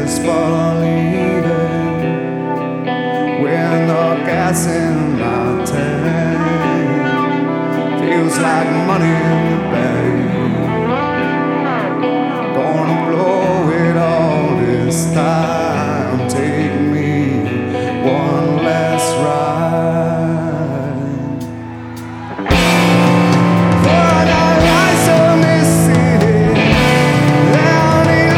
just for leaving with no gas in my tank. Feels like money